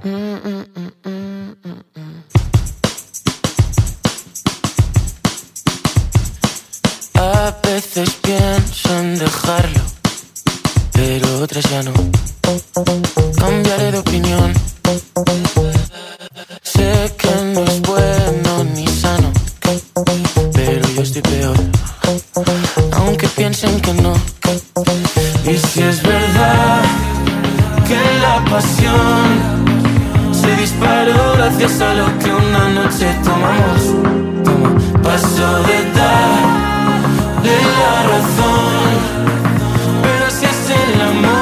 A veces pienso en dejarlo, pero otras ya no. Cambiaré de opinión. Sé que no es bueno ni sano, pero yo estoy peor, aunque piensen que no. Y si es verdad que la pasión se disparó gracias a lo que una noche tomamos, paso de darle la razón, pero si es el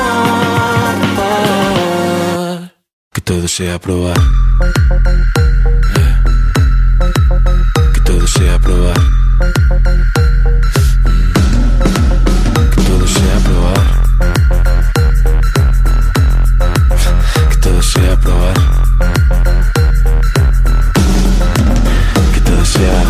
amor, que todo sea probar, que todo sea probar, que todo sea probar, que todo sea probar, que todo sea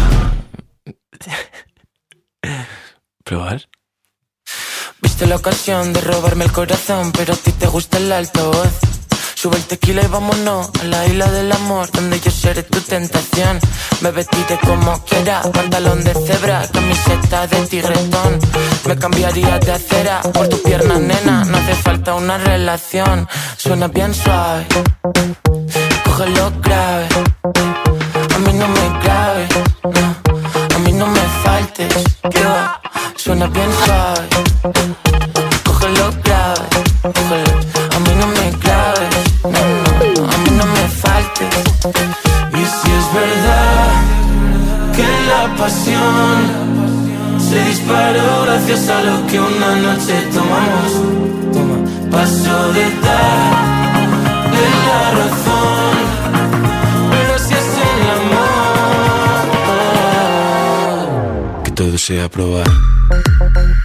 probar. Viste la ocasión de robarme el corazón, pero a ti te gusta el altavoz. Sube el tequila y vámonos a la isla del amor, donde yo seré tu tentación. Me vestiré como quiera, pantalón de cebra, camiseta de tigretón. Me cambiaría de acera por tu pierna, nena. No hace falta una relación. Suena bien suave, cógelo grave. A mí no me claves, no. A mí no me faltes, yeah. Suena bien suave, cógelo grave, cógelo. A mí no me claves, no, no, a mí no me faltes. Y si es verdad que la pasión se disparó gracias a lo que una noche tomamos, paso de darle la razón, pero si es el amor, que todo sea probar.